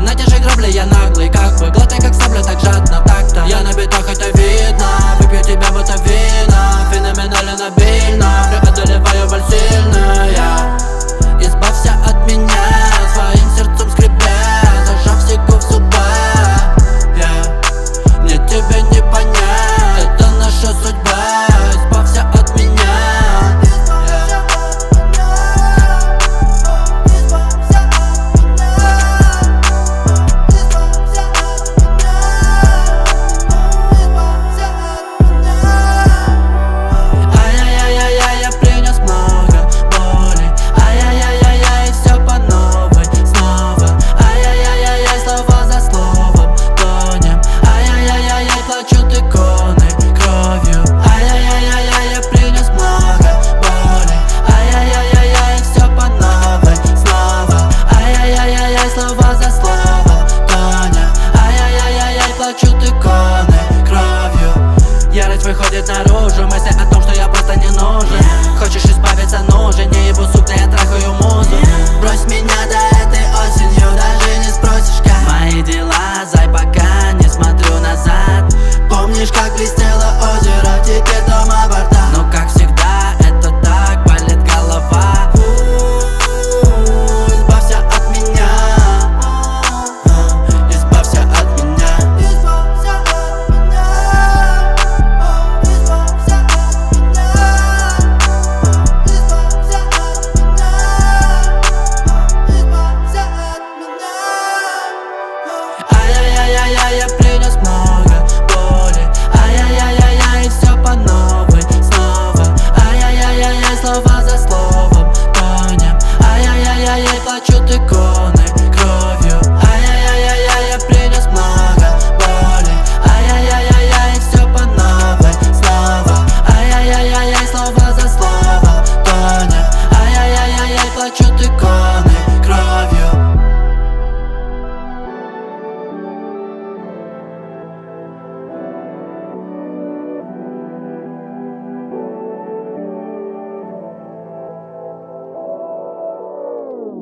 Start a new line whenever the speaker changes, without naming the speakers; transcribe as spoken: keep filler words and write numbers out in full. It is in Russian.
на те же грабли я наглый, как бы глотай как сабля, так жадно, так-то. Я на битах, это видно, выпью тебя будто вина. Феноменально обильно, преодолеваю боль сильная. Избавься от меня, своим сердцем скрипя, зажав сику в зубах, yeah. Мне тебя не понять, это наша судьба. Избавься от меня. Выходит наружу.